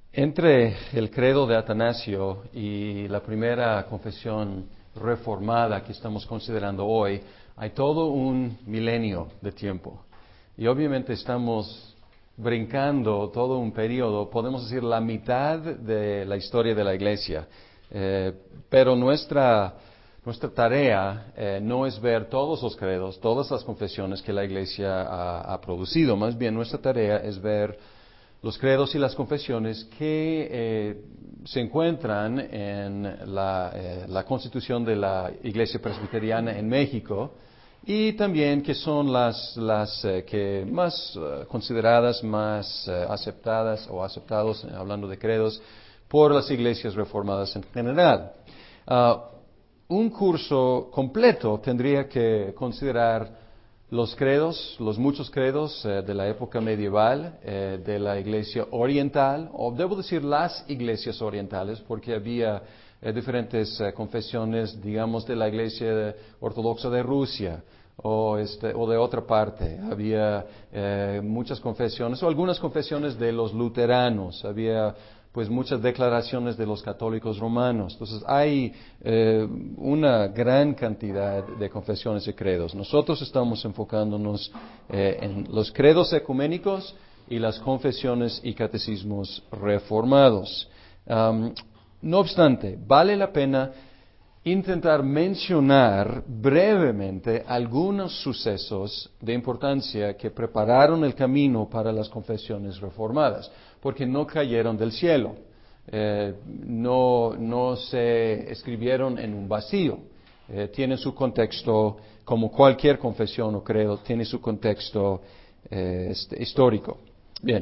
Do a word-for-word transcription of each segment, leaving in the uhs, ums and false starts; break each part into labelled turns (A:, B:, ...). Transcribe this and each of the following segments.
A: Entre el credo de Atanasio y la primera confesión reformada que estamos considerando hoy, hay todo un milenio de tiempo. Y obviamente estamos brincando todo un periodo, podemos decir la mitad de la historia de la Iglesia. Eh, pero nuestra, nuestra tarea eh, no es ver todos los credos, todas las confesiones que la Iglesia ha, ha producido. Más bien nuestra tarea es ver los credos y las confesiones que eh, se encuentran en la, eh, la Constitución de la Iglesia Presbiteriana en México y también que son las, las eh, que más uh, consideradas, más uh, aceptadas o aceptados, eh, hablando de credos, por las iglesias reformadas en general. Uh, un curso completo tendría que considerar los credos, los muchos credos eh, de la época medieval, eh, de la iglesia oriental, o debo decir las iglesias orientales, porque había eh, diferentes eh, confesiones, digamos, de la iglesia ortodoxa de Rusia, o, este, o de otra parte. Había eh, muchas confesiones, o algunas confesiones de los luteranos, había pues muchas declaraciones de los católicos romanos. Entonces hay eh, una gran cantidad de confesiones y credos. Nosotros estamos enfocándonos eh, en los credos ecuménicos y las confesiones y catecismos reformados. Um, no obstante, vale la pena intentar mencionar brevemente algunos sucesos de importancia que prepararon el camino para las confesiones reformadas, porque no cayeron del cielo, eh, no, no se escribieron en un vacío, eh, tienen su contexto, como cualquier confesión o credo, tiene su contexto eh, este, histórico. Bien.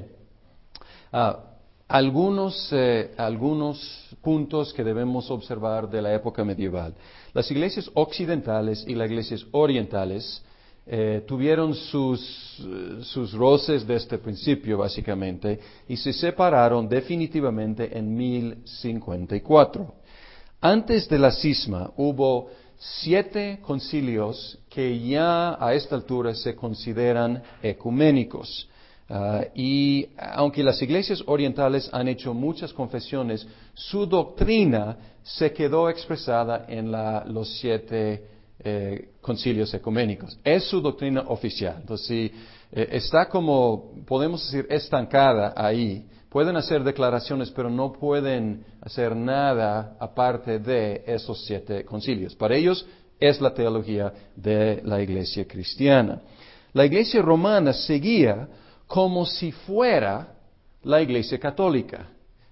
A: Ah, Algunos, eh, algunos puntos que debemos observar de la época medieval. Las iglesias occidentales y las iglesias orientales eh, tuvieron sus, sus roces desde el principio, básicamente, y se separaron definitivamente en mil cincuenta y cuatro. Antes de la cisma hubo siete concilios que ya a esta altura se consideran ecuménicos. Uh, y aunque las iglesias orientales han hecho muchas confesiones, su doctrina se quedó expresada en la, los siete eh, concilios ecuménicos. Es su doctrina oficial. Entonces, si eh, está como, podemos decir, estancada ahí, pueden hacer declaraciones, pero no pueden hacer nada aparte de esos siete concilios. Para ellos es la teología de la iglesia cristiana. La iglesia romana seguía como si fuera la Iglesia Católica.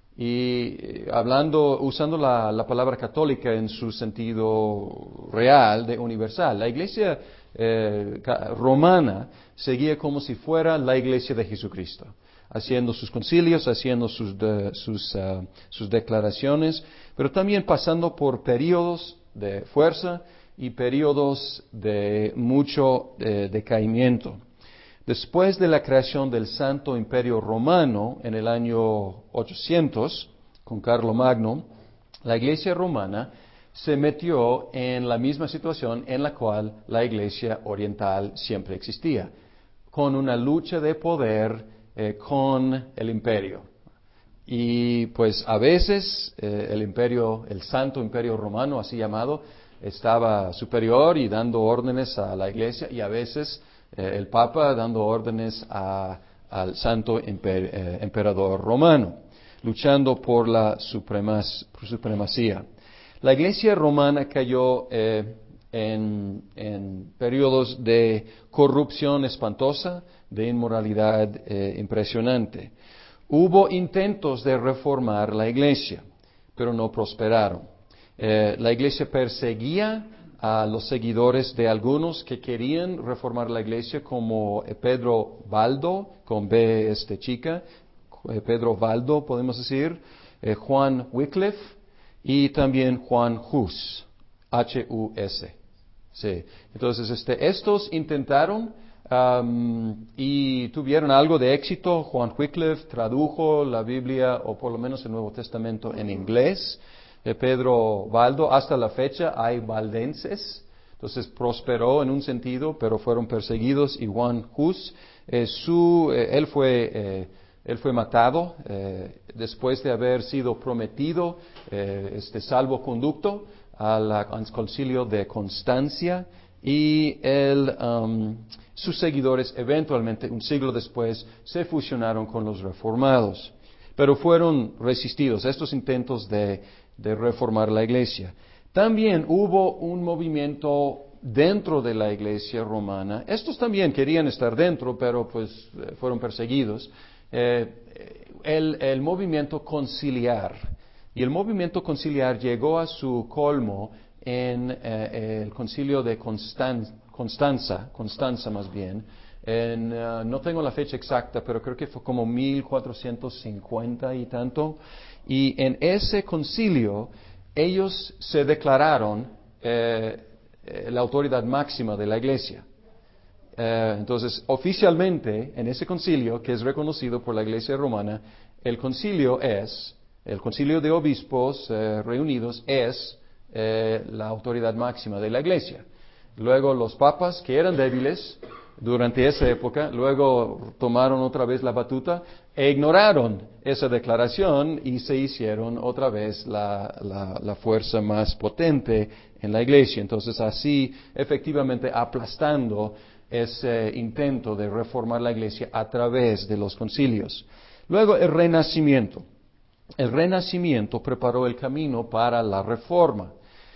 A: Y eh, hablando, usando la, la palabra católica en su sentido real, de universal, la Iglesia eh, romana seguía como si fuera la Iglesia de Jesucristo, haciendo sus concilios, haciendo sus, de, sus, uh, sus declaraciones, pero también pasando por periodos de fuerza y periodos de mucho eh, decaimiento. Después de la creación del Santo Imperio Romano en el año ochocientos, con Carlomagno, la Iglesia romana se metió en la misma situación en la cual la Iglesia oriental siempre existía, con una lucha de poder eh, con el imperio. Y pues a veces eh, el imperio, el Santo Imperio Romano, así llamado, estaba superior y dando órdenes a la Iglesia, y a veces Eh, el Papa dando órdenes a, al Santo Imper, eh, Emperador Romano, luchando por la supremas, por supremacía. La Iglesia romana cayó eh, en, en periodos de corrupción espantosa, de inmoralidad eh, impresionante. Hubo intentos de reformar la Iglesia, pero no prosperaron. Eh, la Iglesia perseguía a los seguidores de algunos que querían reformar la iglesia, como Pedro Valdo, con B este chica, Pedro Valdo podemos decir, eh, Juan Wycliffe y también Juan Hus, H U S. Sí. Entonces, este, estos intentaron um, y tuvieron algo de éxito. Juan Wycliffe tradujo la Biblia, o por lo menos el Nuevo Testamento, en inglés. Pedro Valdo, hasta la fecha hay valdenses, entonces prosperó en un sentido, pero fueron perseguidos. Y Juan Hus, eh, su, eh, él fue eh, Él fue matado eh, después de haber sido prometido eh, este salvoconducto al, al concilio de Constancia, y él, um, sus seguidores eventualmente, un siglo después, se fusionaron con los reformados. Pero fueron resistidos estos intentos de, de reformar la iglesia. También hubo un movimiento dentro de la iglesia romana. Estos también querían estar dentro, pero pues fueron perseguidos. Eh, el, el movimiento conciliar. Y el movimiento conciliar llegó a su colmo en eh, el concilio de Constan- Constanza, Constanza más bien. En, uh, no tengo la fecha exacta, pero creo que fue como mil cuatrocientos cincuenta y tanto. Y en ese concilio ellos se declararon eh, eh, la autoridad máxima de la iglesia. Eh, entonces, oficialmente, en ese concilio, que es reconocido por la iglesia romana, el concilio es, el concilio de obispos eh, reunidos es eh, la autoridad máxima de la iglesia. Luego los papas, que eran débiles durante esa época, luego tomaron otra vez la batuta e ignoraron esa declaración y se hicieron otra vez la, la, la fuerza más potente en la iglesia. Entonces, así, efectivamente, aplastando ese intento de reformar la iglesia a través de los concilios. Luego, el Renacimiento. El Renacimiento preparó el camino para la reforma.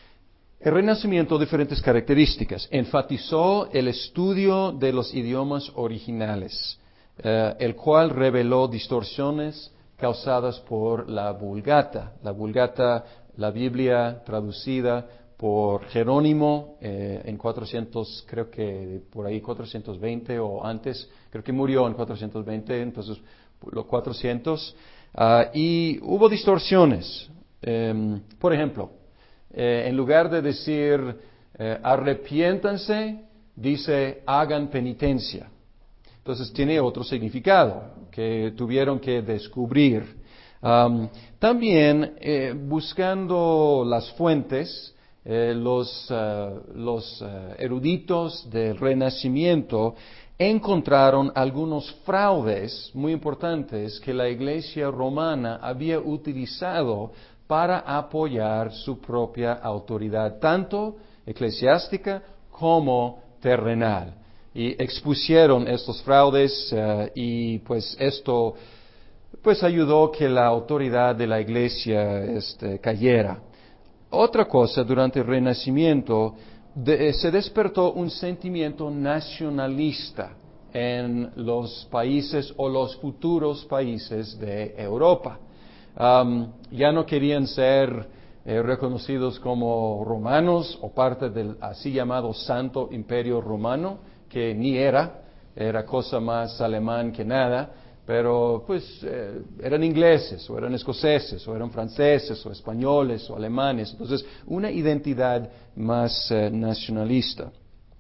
A: El Renacimiento, diferentes características. Enfatizó el estudio de los idiomas originales, eh, el cual reveló distorsiones causadas por la Vulgata. La Vulgata, la Biblia traducida por Jerónimo eh, en cuatrocientos, creo que por ahí cuatrocientos veinte o antes, creo que murió en cuatrocientos veinte, entonces los cuatrocientos, uh, y hubo distorsiones. Eh, por ejemplo, eh, en lugar de decir eh, arrepiéntanse, dice hagan penitencia. Entonces tiene otro significado que tuvieron que descubrir. Um, también eh, buscando las fuentes, Eh, los, uh, los uh, eruditos del Renacimiento encontraron algunos fraudes muy importantes que la Iglesia romana había utilizado para apoyar su propia autoridad, tanto eclesiástica como terrenal. Y expusieron estos fraudes uh, y pues esto pues ayudó que la autoridad de la Iglesia este, cayera. Otra cosa, durante el Renacimiento de, se despertó un sentimiento nacionalista en los países o los futuros países de Europa. Um, ya no querían ser eh, reconocidos como romanos o parte del así llamado Santo Imperio Romano, que ni era, era cosa más alemán que nada. Pero pues eh, eran ingleses, o eran escoceses, o eran franceses, o españoles, o alemanes. Entonces, una identidad más eh, nacionalista.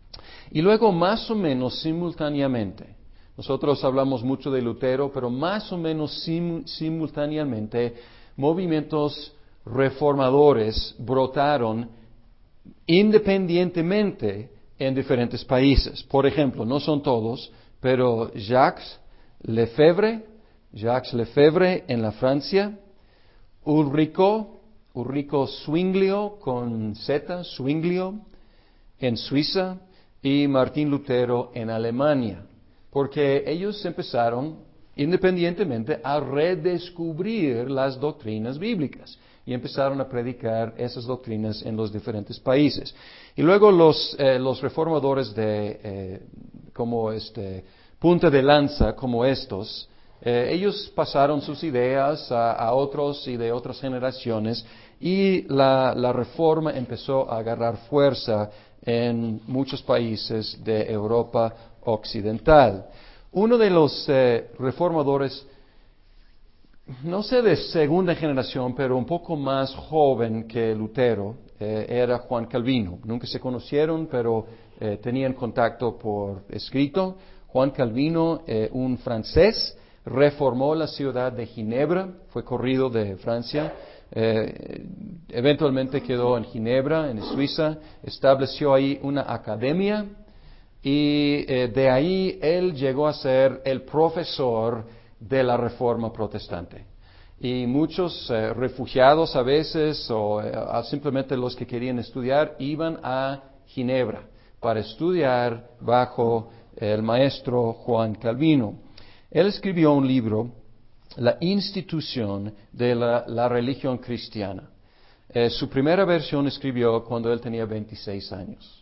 A: Y luego, más o menos simultáneamente, nosotros hablamos mucho de Lutero, pero más o menos sim- simultáneamente, movimientos reformadores brotaron independientemente en diferentes países. Por ejemplo, no son todos, pero Jacques Lefebvre, Jacques Lefebvre en la Francia, Ulrico, Ulrico Zwinglio con Z, Zwinglio en Suiza, y Martín Lutero en Alemania, porque ellos empezaron independientemente a redescubrir las doctrinas bíblicas y empezaron a predicar esas doctrinas en los diferentes países. Y luego los, eh, los reformadores de, eh, como este, punta de lanza como estos, eh, ellos pasaron sus ideas a, a otros y de otras generaciones, y la, la reforma empezó a agarrar fuerza en muchos países de Europa occidental. Uno de los eh, reformadores, no sé de segunda generación, pero un poco más joven que Lutero, eh, era Juan Calvino. Nunca se conocieron, pero eh, tenían contacto por escrito. Juan Calvino, eh, un francés, reformó la ciudad de Ginebra, fue corrido de Francia, eh, eventualmente quedó en Ginebra, en Suiza, estableció ahí una academia, y eh, de ahí él llegó a ser el profesor de la Reforma protestante. Y muchos eh, refugiados a veces, o eh, simplemente los que querían estudiar, iban a Ginebra para estudiar bajo el maestro Juan Calvino. Él escribió un libro, La institución de la, la religión cristiana. Eh, su primera versión escribió cuando él tenía veintiséis años.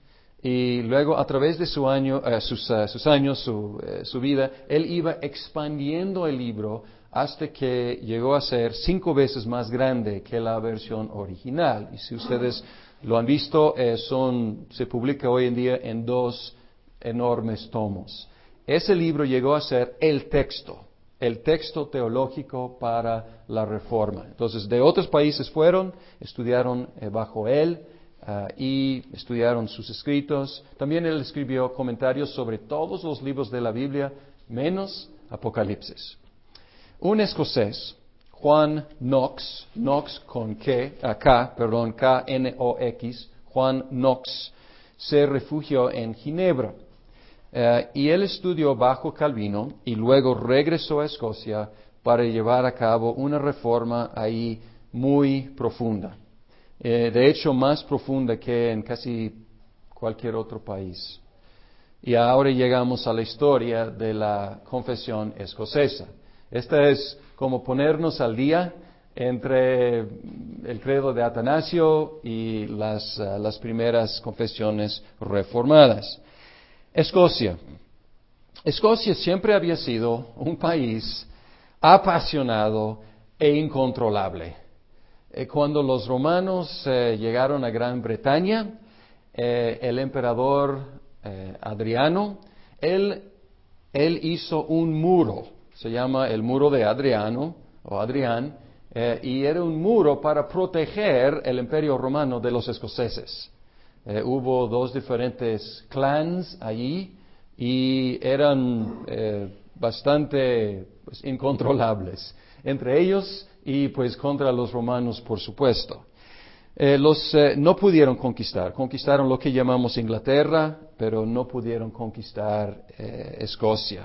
A: Y luego, a través de su año, eh, sus, uh, sus años, su, eh, su vida, él iba expandiendo el libro hasta que llegó a ser cinco veces más grande que la versión original. Y si ustedes lo han visto, eh, son, se publica hoy en día en dos enormes tomos. Ese libro llegó a ser el texto, el texto teológico para la Reforma. Entonces, de otros países fueron, estudiaron eh, bajo él uh, y estudiaron sus escritos. También él escribió comentarios sobre todos los libros de la Biblia, menos Apocalipsis. Un escocés, Juan Knox, Knox con K, K, perdón, K N O X, Juan Knox, se refugió en Ginebra. Uh, y él estudió bajo Calvino y luego regresó a Escocia para llevar a cabo una reforma ahí muy profunda. Eh, de hecho, más profunda que en casi cualquier otro país. Y ahora llegamos a la historia de la confesión escocesa. Esta es como ponernos al día entre el credo de Atanasio y las, uh, las primeras confesiones reformadas. Escocia. Escocia siempre había sido un país apasionado e incontrolable. Eh, cuando los romanos eh, llegaron a Gran Bretaña, eh, el emperador eh, Adriano, él, él hizo un muro, se llama el muro de Adriano, o Adrián, eh, y era un muro para proteger el imperio romano de los escoceses. Eh, hubo dos diferentes clans allí y eran eh, bastante pues, incontrolables entre ellos y pues contra los romanos, por supuesto. Eh, los eh, no pudieron conquistar, conquistaron lo que llamamos Inglaterra, pero no pudieron conquistar eh, Escocia.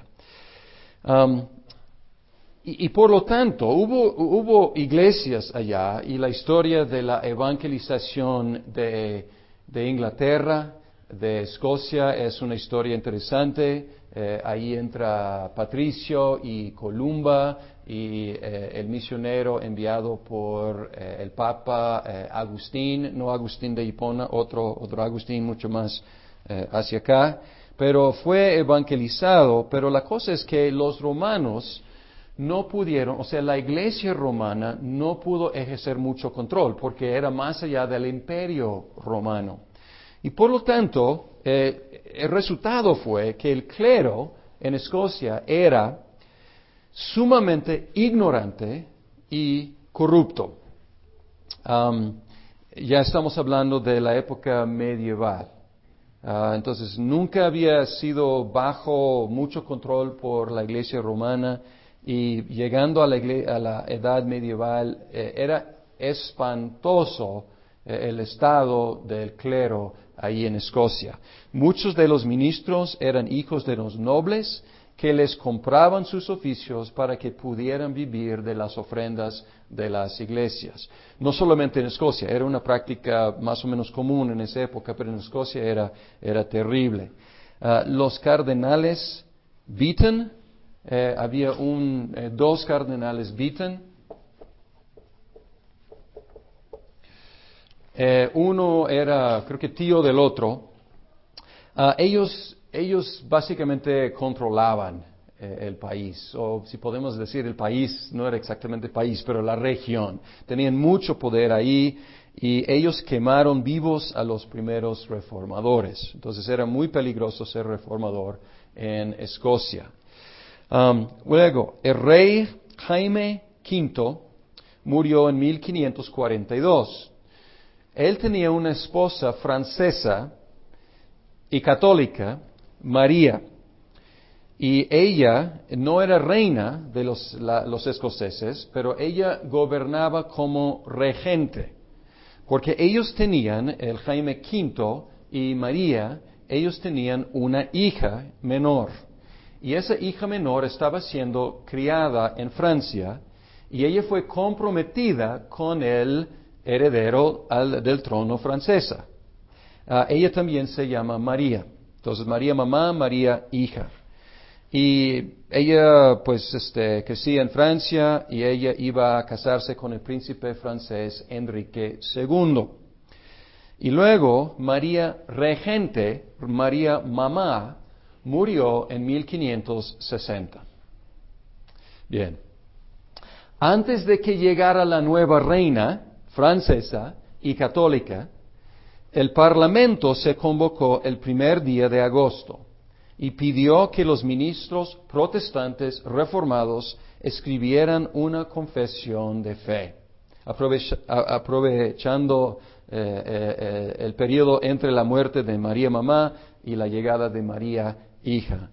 A: Um, y, y por lo tanto hubo, hubo iglesias allá y la historia de la evangelización de de Inglaterra, de Escocia, es una historia interesante. Eh, ahí entra Patricio y Columba y eh, el misionero enviado por eh, el Papa eh, Agustín, no Agustín de Hipona, otro, otro Agustín mucho más eh, hacia acá, pero fue evangelizado. Pero la cosa es que los romanos no pudieron, o sea, la iglesia romana no pudo ejercer mucho control porque era más allá del imperio romano. Y por lo tanto, eh, el resultado fue que el clero en Escocia era sumamente ignorante y corrupto. Um, ya estamos hablando de la época medieval. Uh, entonces, nunca había sido bajo mucho control por la iglesia romana. Y llegando a la, igle- a la edad medieval, eh, era espantoso eh, el estado del clero ahí en Escocia. Muchos de los ministros eran hijos de los nobles que les compraban sus oficios para que pudieran vivir de las ofrendas de las iglesias. No solamente en Escocia, era una práctica más o menos común en esa época, pero en Escocia era, era terrible. Uh, los cardenales Beaton, Eh, había un, eh, dos cardenales Beaton. Eh, uno era, creo que tío del otro. Uh, ellos, ellos básicamente controlaban eh, el país, o si podemos decir el país, no era exactamente el país, pero la región. Tenían mucho poder ahí y ellos quemaron vivos a los primeros reformadores. Entonces era muy peligroso ser reformador en Escocia. Um, luego, el rey Jaime quinto murió en mil quinientos cuarenta y dos. Él tenía una esposa francesa y católica, María, y ella no era reina de los, la, los escoceses, pero ella gobernaba como regente, porque ellos tenían, el Jaime quinto y María, ellos tenían una hija menor. y esa hija menor estaba siendo criada en Francia y ella fue comprometida con el heredero al, del trono francesa. Uh, ella también se llama María. Entonces, María mamá, María hija. Y ella, pues, este, crecía en Francia y ella iba a casarse con el príncipe francés Enrique segundo. Y luego, María regente, María mamá, murió en mil quinientos sesenta. Bien. Antes de que llegara la nueva reina francesa y católica, el Parlamento se convocó el primer día de agosto y pidió que los ministros protestantes reformados escribieran una confesión de fe, aprovecha, a, aprovechando eh, eh, el periodo entre la muerte de María mamá y la llegada de María hija.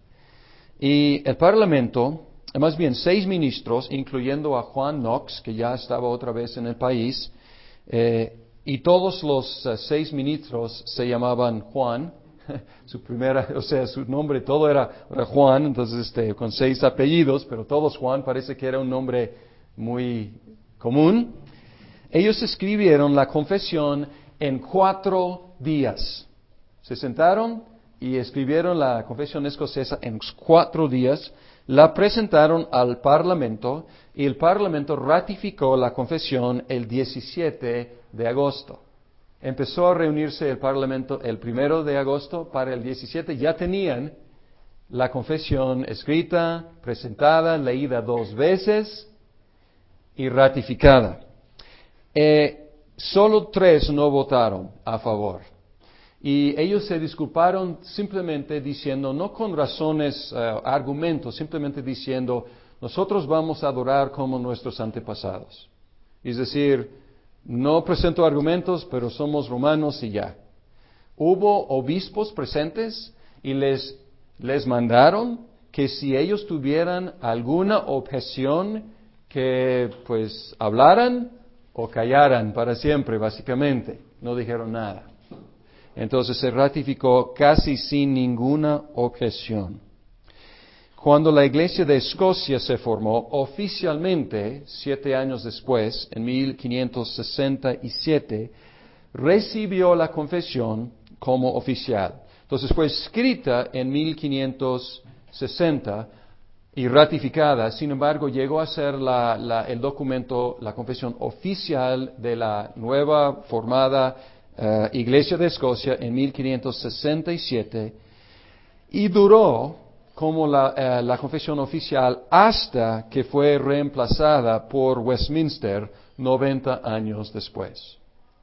A: Y el Parlamento, más bien seis ministros, incluyendo a Juan Knox, que ya estaba otra vez en el país, eh, y todos los uh, seis ministros se llamaban Juan, su primera, o sea, su nombre todo era, era Juan, entonces este, con seis apellidos, pero todos Juan, parece que era un nombre muy común. Ellos escribieron la confesión en cuatro días. Se sentaron y escribieron la confesión escocesa en cuatro días, la presentaron al Parlamento y el Parlamento ratificó la confesión el diecisiete de agosto. Empezó a reunirse el Parlamento el primero de agosto, para el diecisiete ya tenían la confesión escrita, presentada, leída dos veces y ratificada. Eh, solo tres no votaron a favor. Y ellos se disculparon simplemente diciendo, no con razones, uh, argumentos, simplemente diciendo, nosotros vamos a adorar como nuestros antepasados. Es decir, no presento argumentos, pero somos romanos y ya. Hubo obispos presentes y les, les mandaron que si ellos tuvieran alguna objeción, que pues hablaran o callaran para siempre, básicamente. No dijeron nada. Entonces se ratificó casi sin ninguna objeción. Cuando la Iglesia de Escocia se formó oficialmente, siete años después, en mil quinientos sesenta y siete, recibió la confesión como oficial. Entonces fue escrita en mil quinientos sesenta y ratificada, sin embargo llegó a ser la, la, el documento, la confesión oficial de la nueva formada uh, Iglesia de Escocia en mil quinientos sesenta y siete y duró como la, uh, la confesión oficial hasta que fue reemplazada por Westminster noventa años después.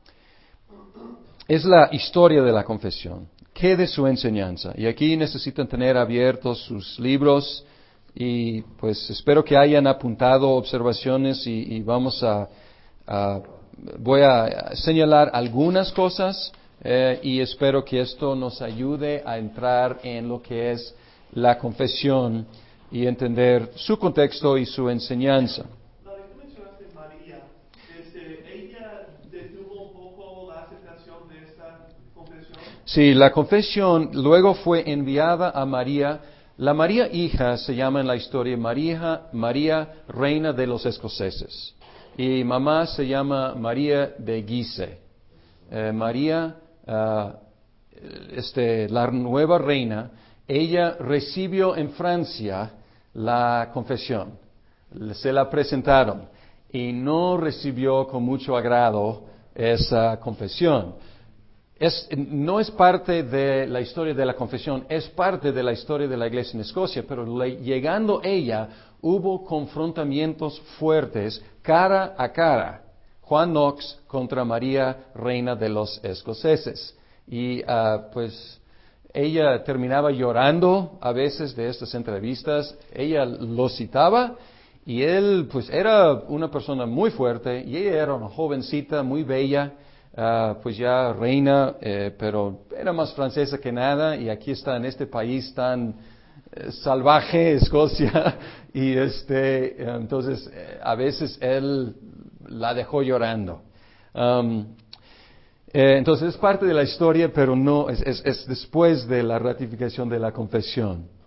A: Es la historia de la confesión. ¿Qué de su enseñanza? Y aquí necesitan tener abiertos sus libros y pues espero que hayan apuntado observaciones y, y vamos a, a, voy a señalar algunas cosas eh, y espero que esto nos ayude a entrar en lo que es la confesión y entender su contexto y su enseñanza.
B: La que tú mencionaste, María, este, ¿ella detuvo un poco la aceptación de esta confesión?
A: Sí, la confesión luego fue enviada a María. La María hija se llama en la historia María, María reina de los escoceses. Y mamá se llama María de Guise. Eh, María, uh, este, la nueva reina, ella recibió en Francia la confesión. Se la presentaron y no recibió con mucho agrado esa confesión. Es, no es parte de la historia de la confesión, es parte de la historia de la iglesia en Escocia, pero le, llegando ella hubo confrontamientos fuertes cara a cara. Juan Knox contra María, reina de los escoceses. Y uh, pues ella terminaba llorando a veces de estas entrevistas, ella lo citaba y él pues era una persona muy fuerte y ella era una jovencita muy bella. Uh, pues ya reina, eh, pero era más francesa que nada y aquí está en este país tan eh, salvaje, Escocia, y este, entonces eh, a veces él la dejó llorando. Um, eh, entonces es parte de la historia, pero no, es, es, es después de la ratificación de la confesión.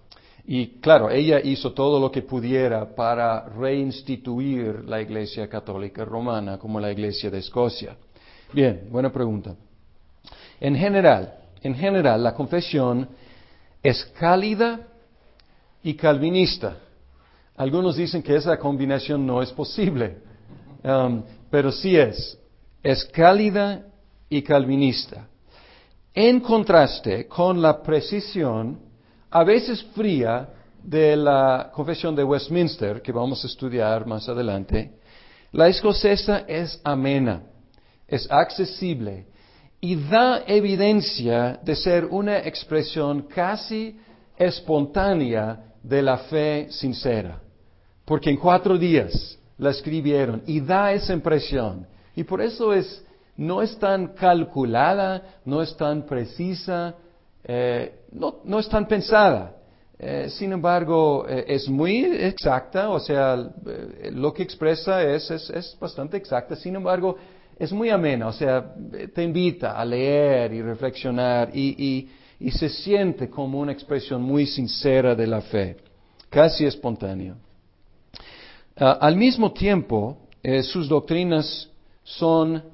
A: Y claro, ella hizo todo lo que pudiera para reinstituir la Iglesia Católica Romana como la Iglesia de Escocia. Bien, buena pregunta. En general, en general, la confesión es cálida y calvinista. Algunos dicen que esa combinación no es posible, um, pero sí es. Es cálida y calvinista. En contraste con la precisión, a veces fría, de la Confesión de Westminster, que vamos a estudiar más adelante, la escocesa es amena, es accesible y da evidencia de ser una expresión casi espontánea de la fe sincera, porque en cuatro días la escribieron y da esa impresión. Y por eso es, no es tan calculada, no es tan precisa, eh, no, no es tan pensada. Eh, sin embargo, eh, es muy exacta, o sea, eh, lo que expresa es, es, es bastante exacta. Sin embargo, es muy amena, o sea, te invita a leer y reflexionar y, y, y se siente como una expresión muy sincera de la fe, casi espontánea. Uh, al mismo tiempo, eh, sus doctrinas son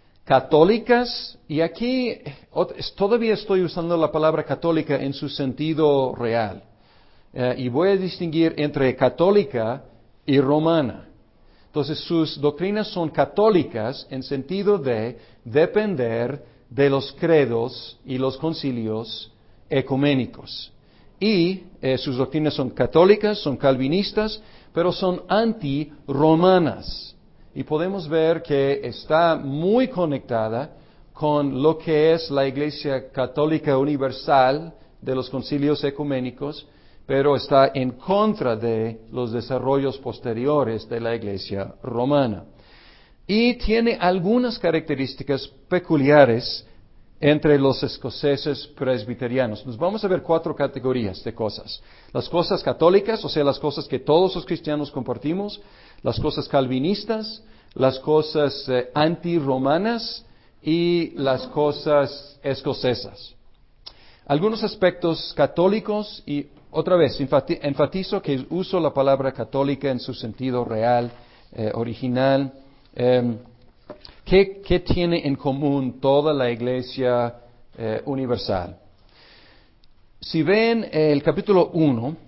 A: católicas, y aquí todavía estoy usando la palabra católica en su sentido real, uh, y voy a distinguir entre católica y romana. Entonces, sus doctrinas son católicas en sentido de depender de los credos y los concilios ecuménicos. Y eh, sus doctrinas son católicas, son calvinistas, pero son anti-romanas. Y podemos ver que está muy conectada con lo que es la Iglesia Católica Universal de los concilios ecuménicos, pero está en contra de los desarrollos posteriores de la Iglesia romana. Y tiene algunas características peculiares entre los escoceses presbiterianos. Nos vamos a ver cuatro categorías de cosas. Las cosas católicas, o sea, las cosas que todos los cristianos compartimos, las cosas calvinistas, las cosas eh, anti-romanas y las cosas escocesas. Algunos aspectos católicos, y otra vez enfatizo que uso la palabra católica en su sentido real, eh, original. Eh, ¿qué, ¿Qué tiene en común toda la Iglesia eh, universal? Si ven el capítulo uno,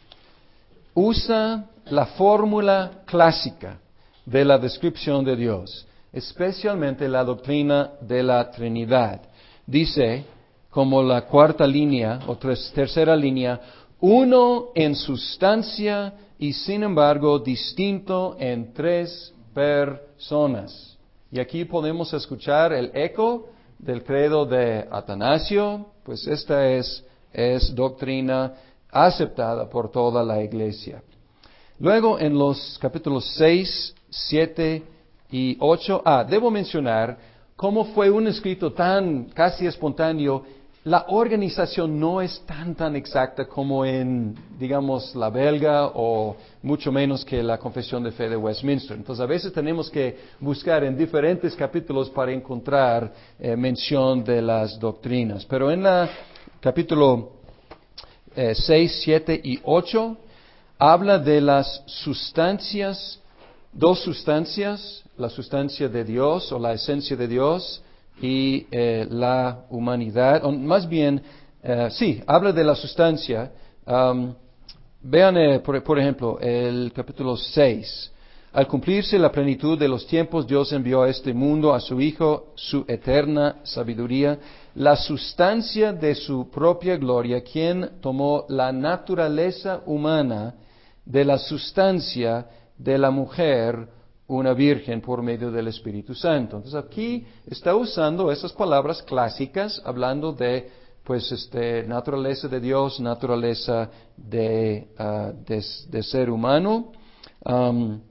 A: usa la fórmula clásica de la descripción de Dios, especialmente la doctrina de la Trinidad. Dice, como la cuarta línea o tres, tercera línea, uno en sustancia y sin embargo distinto en tres personas. Y aquí podemos escuchar el eco del credo de Atanasio, pues esta es, es doctrina aceptada por toda la Iglesia. Luego en los capítulos seis, siete y ocho, ah, debo mencionar cómo fue un escrito tan casi espontáneo. La organización no es tan tan exacta como en, digamos, la belga o mucho menos que la Confesión de Fe de Westminster. Entonces, a veces tenemos que buscar en diferentes capítulos para encontrar eh, mención de las doctrinas. Pero en la capítulo eh, seis, siete y ocho habla de las sustancias, dos sustancias, la sustancia de Dios o la esencia de Dios y eh, la humanidad, o más bien, eh, sí, habla de la sustancia. Um, vean, eh, por, por ejemplo, el capítulo seis. Al cumplirse la plenitud de los tiempos, Dios envió a este mundo a su Hijo, su eterna sabiduría, la sustancia de su propia gloria, quien tomó la naturaleza humana de la sustancia de la mujer, una virgen por medio del Espíritu Santo. Entonces aquí está usando esas palabras clásicas, hablando de, pues, este, naturaleza de Dios, naturaleza de, uh, de, de ser humano. Um,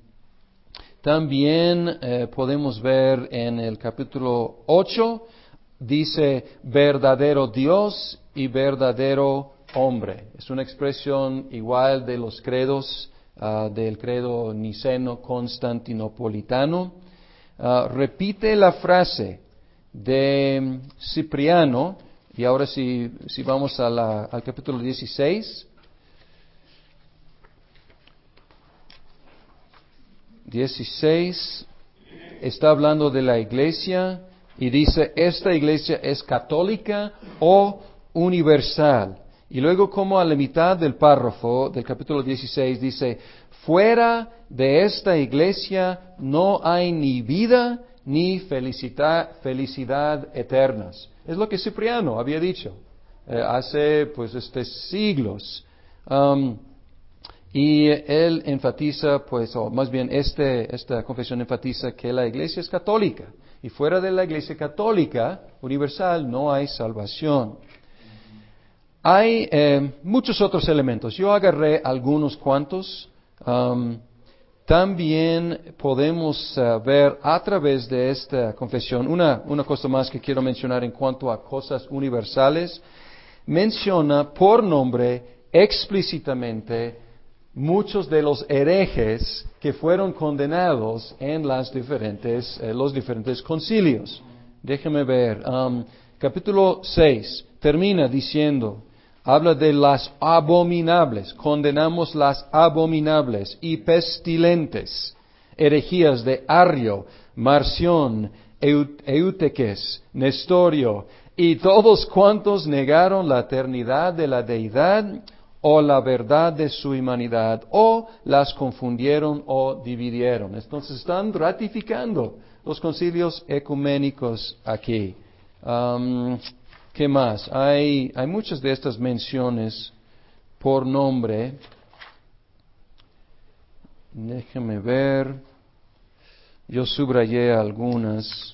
A: también eh, podemos ver en el capítulo ocho, dice verdadero Dios y verdadero hombre. Es una expresión igual de los credos, Uh, del credo niceno constantinopolitano. Uh, repite la frase de Cipriano, y ahora si, si vamos a la, al capítulo dieciséis, dieciséis está hablando de la iglesia y dice, esta iglesia es católica o universal. Y luego como a la mitad del párrafo del capítulo dieciséis dice, fuera de esta iglesia no hay ni vida ni felicidad, felicidad eternas. Es lo que Cipriano había dicho eh, hace pues este siglos. Um, y él enfatiza, pues, o más bien este, esta confesión enfatiza que la iglesia es católica. Y fuera de la iglesia católica universal no hay salvación. Hay eh, muchos otros elementos. Yo agarré algunos cuantos. Um, también podemos uh, ver a través de esta confesión una, una cosa más que quiero mencionar en cuanto a cosas universales. Menciona por nombre explícitamente muchos de los herejes que fueron condenados en las diferentes, eh, los diferentes concilios. Déjeme ver. Um, capítulo seis termina diciendo, habla de las abominables, condenamos las abominables y pestilentes herejías de Arrio, Marción, Euteques, Nestorio y todos cuantos negaron la eternidad de la deidad o la verdad de su humanidad, o las confundieron o dividieron. Entonces están ratificando los concilios ecuménicos aquí. Um, ¿Qué más? Hay, hay muchas de estas menciones por nombre. Déjame ver. Yo subrayé algunas.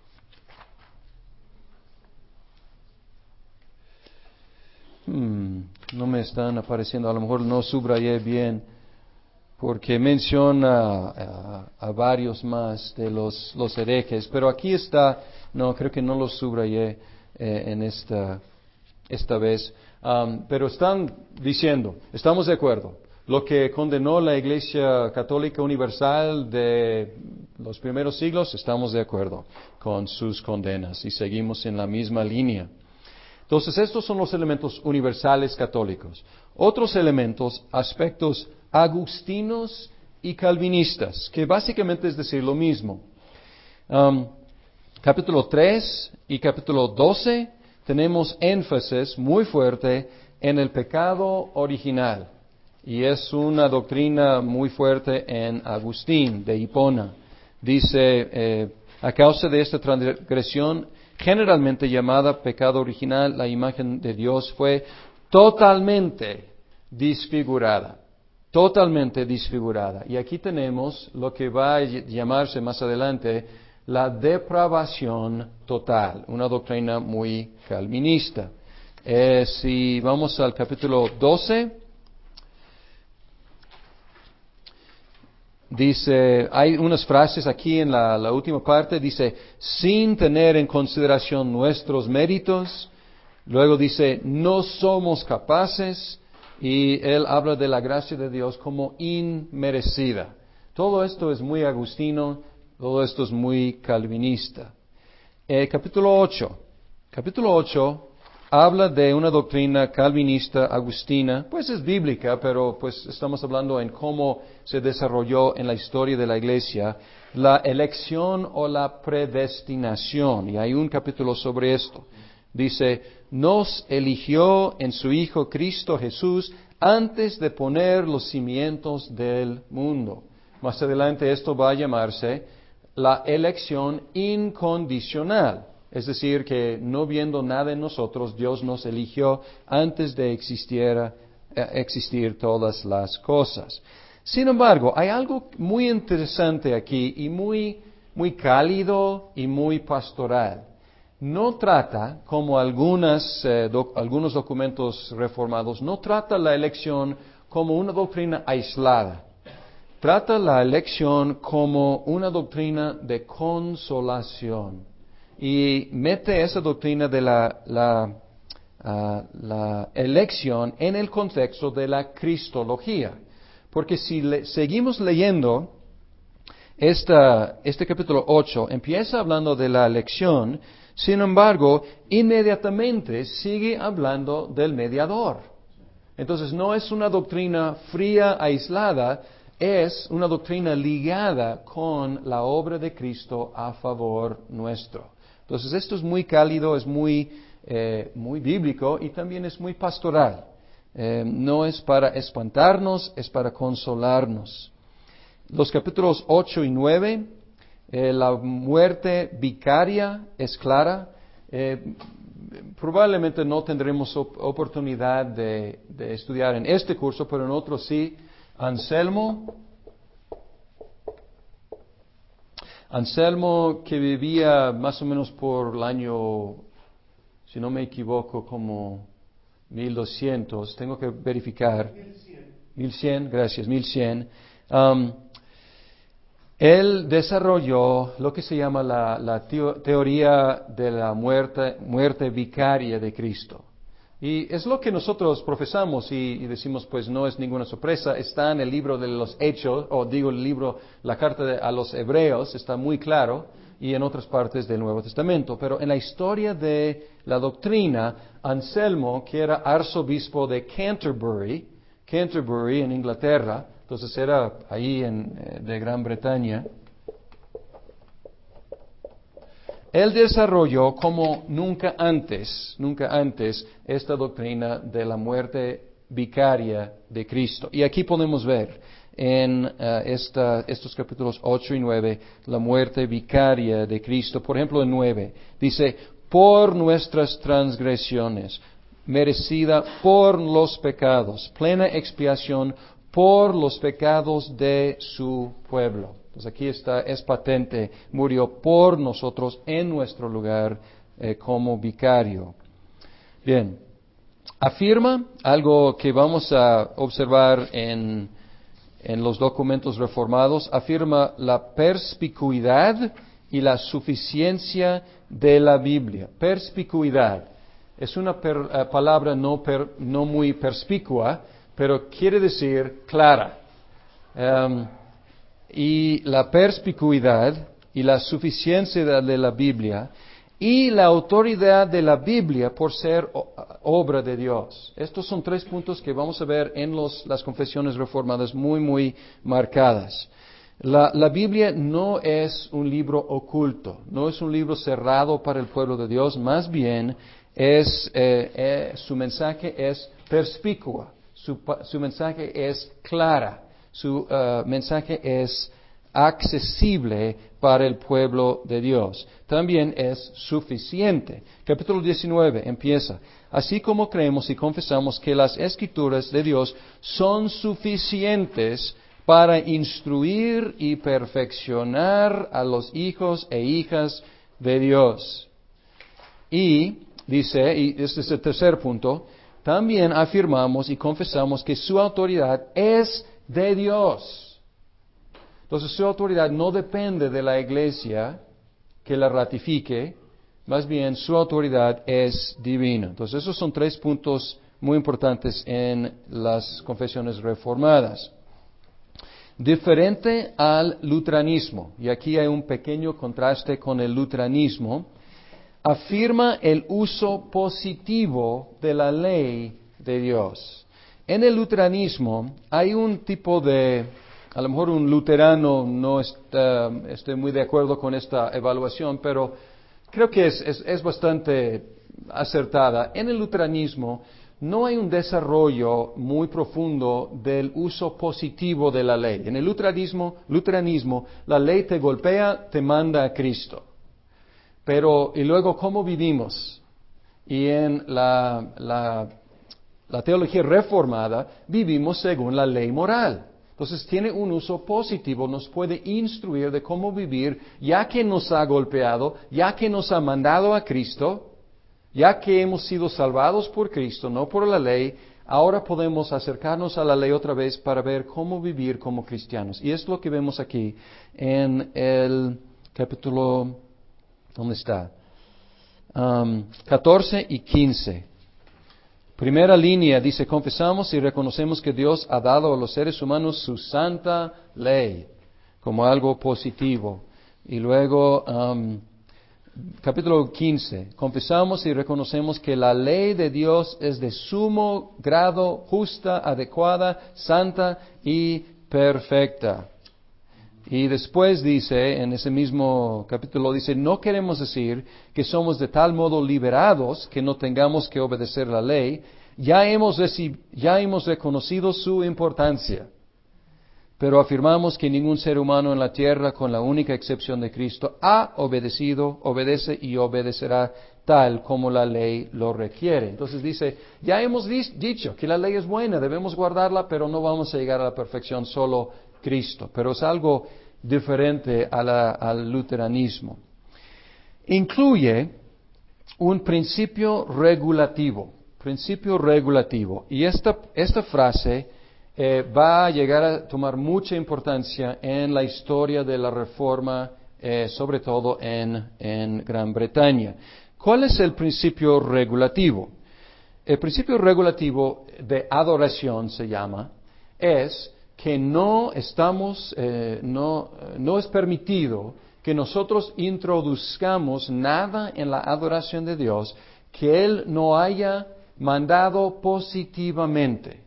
A: Hmm, no me están apareciendo, a lo mejor no subrayé bien, porque menciona a, a varios más de los, los herejes, pero aquí está, no, creo que no los subrayé eh, en esta, esta vez, um, pero están diciendo, estamos de acuerdo, lo que condenó la Iglesia Católica Universal de los primeros siglos, estamos de acuerdo con sus condenas y seguimos en la misma línea. Entonces, estos son los elementos universales católicos. Otros elementos, aspectos agustinos y calvinistas, que básicamente es decir lo mismo. Um, capítulo tres y capítulo doce tenemos énfasis muy fuerte en el pecado original. Y es una doctrina muy fuerte en Agustín de Hipona. Dice, eh, a causa de esta transgresión, generalmente llamada pecado original, la imagen de Dios fue totalmente disfigurada, totalmente disfigurada. Y aquí tenemos lo que va a llamarse más adelante la depravación total, una doctrina muy calvinista. Eh, si vamos al capítulo doce, dice, hay unas frases aquí en la, la última parte, dice, sin tener en consideración nuestros méritos. Luego dice, no somos capaces. Y él habla de la gracia de Dios como inmerecida. Todo esto es muy agustino, todo esto es muy calvinista. Eh, capítulo ocho. Capítulo ocho habla de una doctrina calvinista agustina, pues es bíblica, pero pues estamos hablando en cómo se desarrolló en la historia de la iglesia la elección o la predestinación, y hay un capítulo sobre esto. Dice, nos eligió en su Hijo Cristo Jesús antes de poner los cimientos del mundo. Más adelante esto va a llamarse la elección incondicional. Es decir, que no viendo nada en nosotros, Dios nos eligió antes de existiera, eh, existir todas las cosas. Sin embargo, hay algo muy interesante aquí y muy, muy cálido y muy pastoral. No trata, como algunas, eh, doc, algunos documentos reformados, no trata la elección como una doctrina aislada. Trata la elección como una doctrina de consolación. Y mete esa doctrina de la, la, uh, la elección en el contexto de la cristología. Porque si le, seguimos leyendo esta, este capítulo ocho, empieza hablando de la elección, sin embargo, inmediatamente sigue hablando del mediador. Entonces no es una doctrina fría, aislada, es una doctrina ligada con la obra de Cristo a favor nuestro. Entonces, esto es muy cálido, es muy, eh, muy bíblico y también es muy pastoral. Eh, no es para espantarnos, es para consolarnos. Los capítulos ocho y nueve, eh, la muerte vicaria es clara. Eh, probablemente no tendremos op- oportunidad de, de estudiar en este curso, pero en otro sí. Anselmo, Anselmo que vivía más o menos por el año, si no me equivoco, como mil doscientos, tengo que verificar. mil cien, gracias, mil cien. Um, él desarrolló lo que se llama la, la teo, teoría de la muerte, muerte vicaria de Cristo. Y es lo que nosotros profesamos y, y decimos, pues no es ninguna sorpresa, está en el libro de los Hechos, o digo el libro, la carta de, a los Hebreos, está muy claro, y en otras partes del Nuevo Testamento. Pero en la historia de la doctrina, Anselmo, que era arzobispo de Canterbury, Canterbury en Inglaterra, entonces era ahí en, de Gran Bretaña, él desarrolló como nunca antes, nunca antes, esta doctrina de la muerte vicaria de Cristo. Y aquí podemos ver en uh, esta, estos capítulos ocho y nueve, la muerte vicaria de Cristo. Por ejemplo, en nueve, dice, por nuestras transgresiones, merecida por los pecados, plena expiación por los pecados de su pueblo. Entonces aquí está, es patente, murió por nosotros en nuestro lugar eh, como vicario. Bien, afirma algo que vamos a observar en, en los documentos reformados, afirma la perspicuidad y la suficiencia de la Biblia. Perspicuidad es una per, uh, palabra no, per, no muy perspicua, pero quiere decir clara. Um, y la perspicuidad y la suficiencia de la Biblia y la autoridad de la Biblia por ser obra de Dios. Estos son tres puntos que vamos a ver en los, las confesiones reformadas muy, muy marcadas. La, la Biblia no es un libro oculto, no es un libro cerrado para el pueblo de Dios, más bien es, eh, eh, su mensaje es perspicua, su, su mensaje es clara. Su uh, mensaje es accesible para el pueblo de Dios. También es suficiente. Capítulo diecinueve empieza. Así como creemos y confesamos que las escrituras de Dios son suficientes para instruir y perfeccionar a los hijos e hijas de Dios. Y dice, y este es el tercer punto, también afirmamos y confesamos que su autoridad es de Dios. Entonces su autoridad no depende de la iglesia que la ratifique, más bien su autoridad es divina. Entonces esos son tres puntos muy importantes en las confesiones reformadas. Diferente al luteranismo, y aquí hay un pequeño contraste con el luteranismo, afirma el uso positivo de la ley de Dios. En el luteranismo hay un tipo de, a lo mejor un luterano no está, estoy muy de acuerdo con esta evaluación, pero creo que es, es, es bastante acertada. En el luteranismo no hay un desarrollo muy profundo del uso positivo de la ley. En el luteranismo, luteranismo la ley te golpea, te manda a Cristo. Pero, ¿y luego cómo vivimos? Y en la, la, la teología reformada vivimos según la ley moral. Entonces tiene un uso positivo, nos puede instruir de cómo vivir, ya que nos ha golpeado, ya que nos ha mandado a Cristo, ya que hemos sido salvados por Cristo, no por la ley, ahora podemos acercarnos a la ley otra vez para ver cómo vivir como cristianos. Y es lo que vemos aquí en el capítulo, ¿dónde está? Um, catorce y quince. Primera línea dice, confesamos y reconocemos que Dios ha dado a los seres humanos su santa ley como algo positivo. Y luego, um, capítulo quince, confesamos y reconocemos que la ley de Dios es de sumo grado, justa, adecuada, santa y perfecta. Y después dice, en ese mismo capítulo, dice, no queremos decir que somos de tal modo liberados que no tengamos que obedecer la ley. Ya hemos, reci- ya hemos reconocido su importancia, pero afirmamos que ningún ser humano en la tierra, con la única excepción de Cristo, ha obedecido, obedece y obedecerá tal como la ley lo requiere. Entonces dice, ya hemos dicho que la ley es buena, debemos guardarla, pero no vamos a llegar a la perfección, solo Cristo. Pero es algo diferente a la, al luteranismo. Incluye un principio regulativo, principio regulativo. Y esta, esta frase eh, va a llegar a tomar mucha importancia en la historia de la Reforma, eh, sobre todo en, en Gran Bretaña. ¿Cuál es el principio regulativo? El principio regulativo de adoración se llama, es que no estamos, eh, no, no es permitido que nosotros introduzcamos nada en la adoración de Dios que Él no haya mandado positivamente.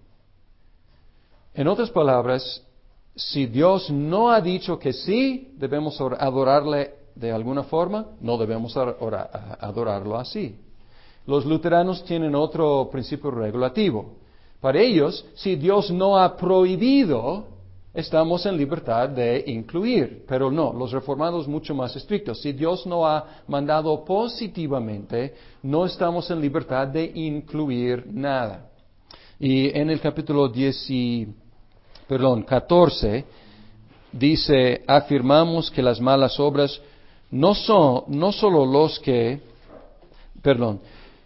A: En otras palabras, si Dios no ha dicho que sí, debemos adorarle de alguna forma, no debemos adorarlo así. Los luteranos tienen otro principio regulativo. Para ellos, si Dios no ha prohibido, estamos en libertad de incluir. Pero no, los reformados mucho más estrictos. Si Dios no ha mandado positivamente, no estamos en libertad de incluir nada. Y en el capítulo diez y, perdón, catorce, dice, afirmamos que las malas obras no son, no solo los que, perdón,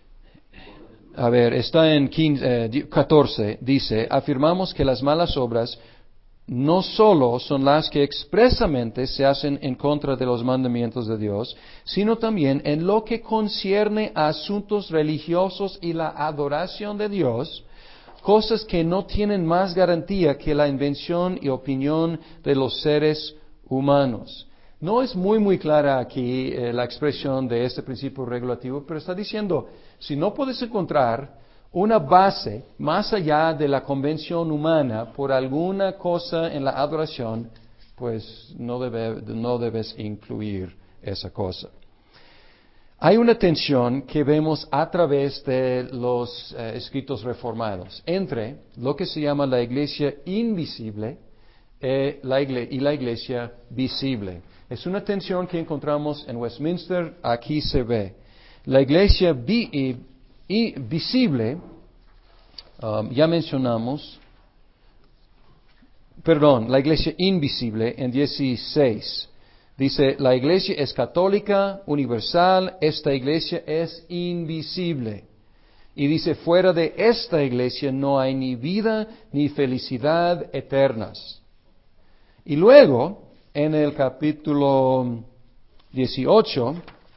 A: a ver, está en quince, eh, catorce, dice, afirmamos que las malas obras no solo son las que expresamente se hacen en contra de los mandamientos de Dios, sino también en lo que concierne a asuntos religiosos y la adoración de Dios, cosas que no tienen más garantía que la invención y opinión de los seres humanos. No es muy, muy clara aquí eh, la expresión de este principio regulativo, pero está diciendo, si no puedes encontrar una base más allá de la convención humana por alguna cosa en la adoración, pues no, debe, no debes incluir esa cosa. Hay una tensión que vemos a través de los eh, escritos reformados entre lo que se llama la iglesia invisible eh, la igle- y la iglesia visible. Es una tensión que encontramos en Westminster, aquí se ve. La iglesia vi- y, y visible, um, ya mencionamos, perdón, la iglesia invisible en dieciséis. Dice, la iglesia es católica, universal, esta iglesia es invisible. Y dice, fuera de esta iglesia no hay ni vida ni felicidad eternas. Y luego, en el capítulo dieciocho,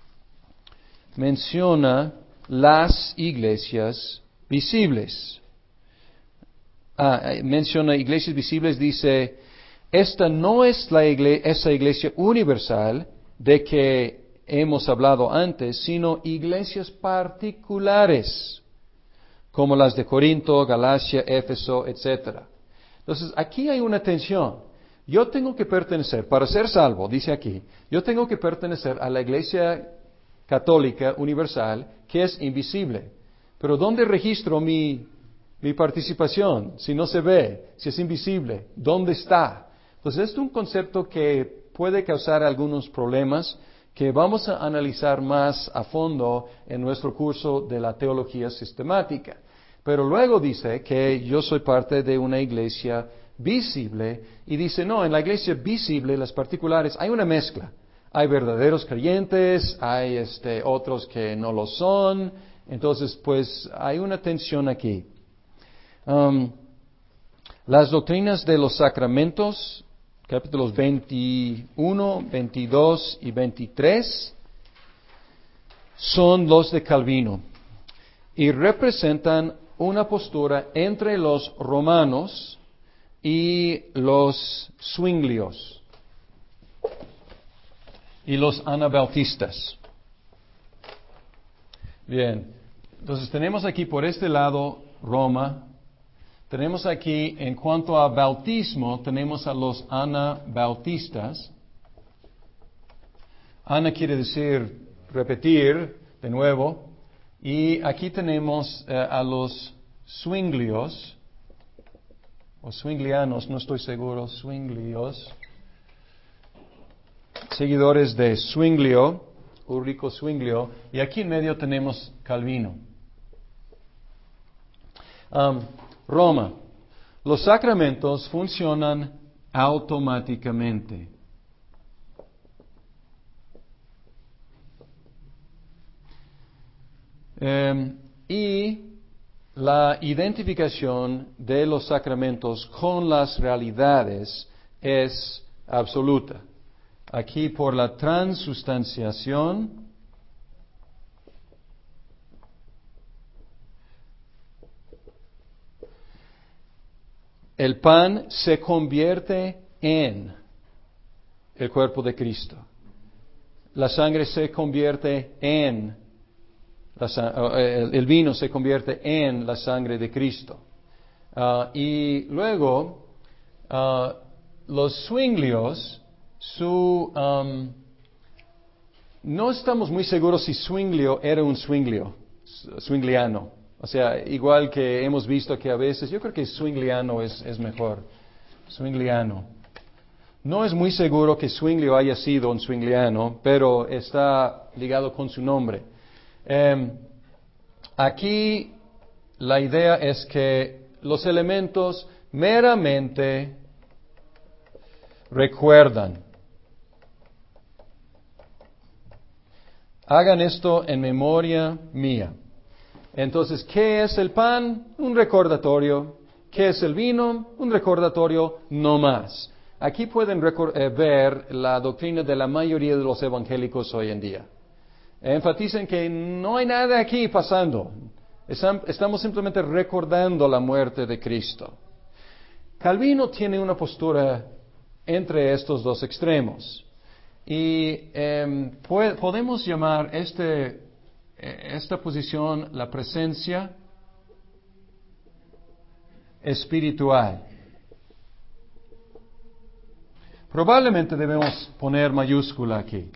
A: menciona las iglesias visibles. Ah, menciona iglesias visibles, dice, esta no es la igle- esa iglesia universal de que hemos hablado antes, sino iglesias particulares, como las de Corinto, Galacia, Éfeso, etcétera. Entonces, aquí hay una tensión. Yo tengo que pertenecer, para ser salvo, dice aquí, yo tengo que pertenecer a la iglesia católica universal, que es invisible. Pero ¿dónde registro mi, mi participación? Si no se ve, si es invisible, ¿dónde está? Entonces, es un concepto que puede causar algunos problemas que vamos a analizar más a fondo en nuestro curso de la teología sistemática. Pero luego dice que yo soy parte de una iglesia visible y dice, no, en la iglesia visible, las particulares, hay una mezcla. Hay verdaderos creyentes, hay este, otros que no lo son. Entonces, pues, hay una tensión aquí. Um, las doctrinas de los sacramentos, capítulos veintiuno, veintidós y veintitrés, son los de Calvino y representan una postura entre los romanos y los zwinglios y los anabautistas. Bien, entonces tenemos aquí por este lado Roma, Tenemos aquí, en cuanto a bautismo, tenemos a los anabautistas. Ana quiere decir repetir de nuevo. Y aquí tenemos eh, a los Zwinglios, o Zwinglianos, no estoy seguro, Zwinglios, seguidores de Zwinglio, Ulrico Zwinglio, y aquí en medio tenemos Calvino. Um, Roma. Los sacramentos funcionan automáticamente. Um, y la identificación de los sacramentos con las realidades es absoluta. Aquí por la transustanciación, el pan se convierte en el cuerpo de Cristo. La sangre se convierte en, la, el, el vino se convierte en la sangre de Cristo. Uh, y luego, uh, los Zwinglios, su, um, no estamos muy seguros si Zwinglio era un Zwinglio, Zwingliano. O sea, igual que hemos visto que a veces, yo creo que Zwingliano es, es mejor. Zwingliano. No es muy seguro que Zwinglio haya sido un Zwingliano, pero está ligado con su nombre. Eh, aquí la idea es que los elementos meramente recuerdan. Hagan esto en memoria mía. Entonces, ¿qué es el pan? Un recordatorio. ¿Qué es el vino? Un recordatorio no más. Aquí pueden eh, ver la doctrina de la mayoría de los evangélicos hoy en día. Enfatizan que no hay nada aquí pasando. Estamos simplemente recordando la muerte de Cristo. Calvino tiene una postura entre estos dos extremos. Y eh, podemos llamar este... esta posición la presencia espiritual. Probablemente debemos poner mayúscula aquí.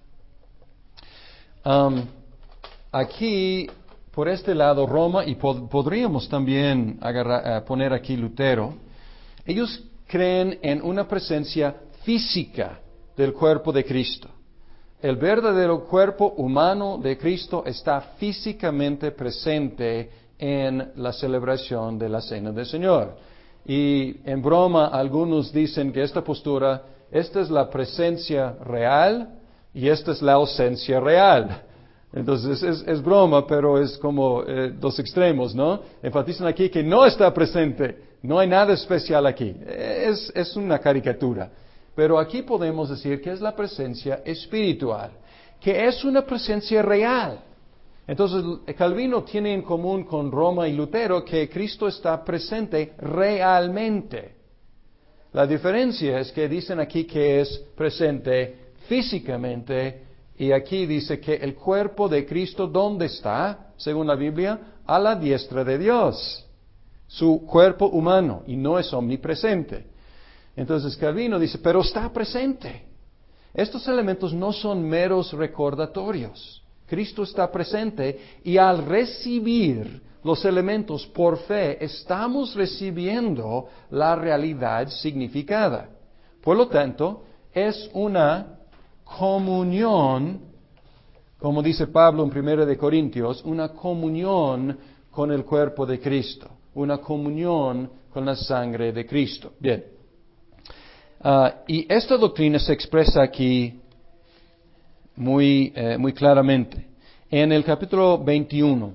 A: Um, aquí, por este lado, Roma, y pod- podríamos también agarrar, uh, poner aquí Lutero, ellos creen en una presencia física del cuerpo de Cristo. El verdadero cuerpo humano de Cristo está físicamente presente en la celebración de la Cena del Señor. Y en broma algunos dicen que esta postura, esta es la presencia real y esta es la ausencia real. Entonces es, es broma, pero es como eh, dos extremos, ¿no? Enfatizan aquí que no está presente, no hay nada especial aquí. Es, es una caricatura. Pero aquí podemos decir que es la presencia espiritual, que es una presencia real. Entonces, Calvino tiene en común con Roma y Lutero que Cristo está presente realmente. La diferencia es que dicen aquí que es presente físicamente y aquí dice que el cuerpo de Cristo, ¿dónde está? Según la Biblia, a la diestra de Dios. Su cuerpo humano y no es omnipresente. Entonces Calvino dice, pero está presente. Estos elementos no son meros recordatorios. Cristo está presente y al recibir los elementos por fe, estamos recibiendo la realidad significada. Por lo tanto, es una comunión, como dice Pablo en primera de Corintios, una comunión con el cuerpo de Cristo, una comunión con la sangre de Cristo. Bien. Uh, y esta doctrina se expresa aquí muy, eh, muy claramente. En el capítulo veintiuno,